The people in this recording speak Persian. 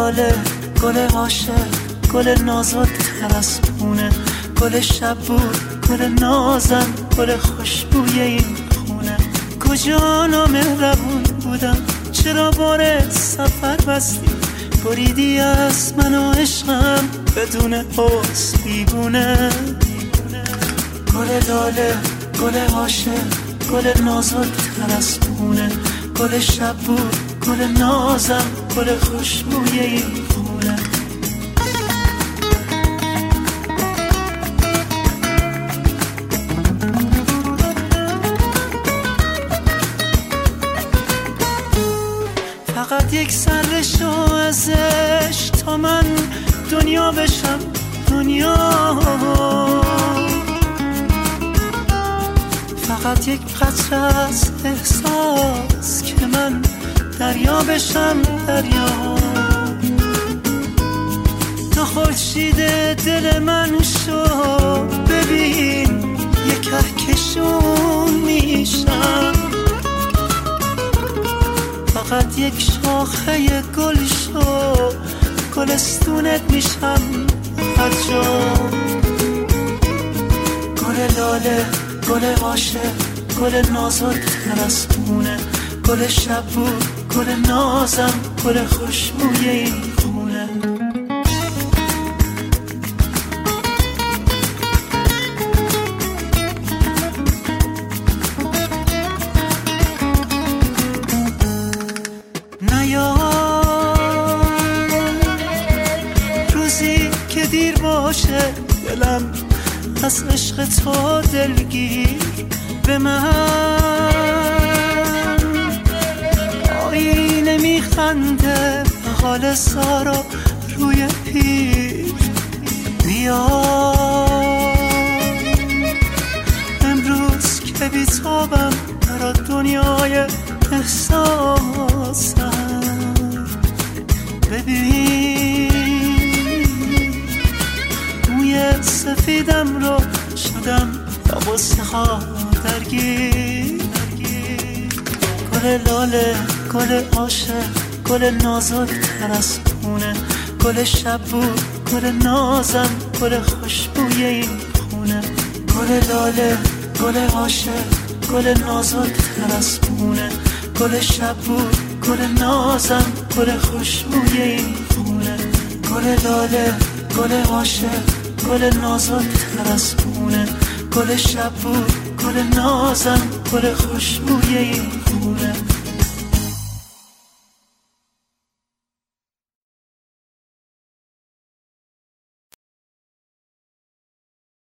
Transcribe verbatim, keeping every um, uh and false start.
لاله، گل عاشق، گل نازک تر از پونه، گل شب بود، گل نازم، گل خوشبوی این خونه. کجا نامهربون بودم، چرا بار سفر بستی، بریدی از من و عشقم بدون حس بیگونه. گل لاله، گل عاشق، گل نازک تر از پونه، گل شب بود، گل نازم، گل خوشبوی این خونه. فقط یک سر شو ازش تا من دنیا بشم دنیا، فقط یک قطره از احساس که من دریا بشم دریا. تو خورشید دل من شو ببین یک کهکشون میشم، فقط یک شاخه گل شو گلستونت میشم هر جا. گل لاله، گل عاشق، گل نازک تر از پونه، گل شب بود، گل نازم، گل خوشبوی این خونه. نیا روزی که دیر باشه دلم از عشق تو دلگیر به من آینه میخنده حال سارا روی پیر. بیا امروز که بیتابم برا دنیای احساسم، ببین موی سفیدم رو شدم با غصه ها درگیر. گل لاله، گل عاشق، گل نازک تر از پونه، گل شب بود، گل نازم، گل خوشبوی این خونه. گل لاله، گل عاشق، گل نازک تر از پونه، گل شب بود، گل نازم، گل خوشبوی این خونه. گل لاله، گل عاشق، گل نازک تر از پونه، گل شب بود، گل نازم، گل خوشبوی این خونه.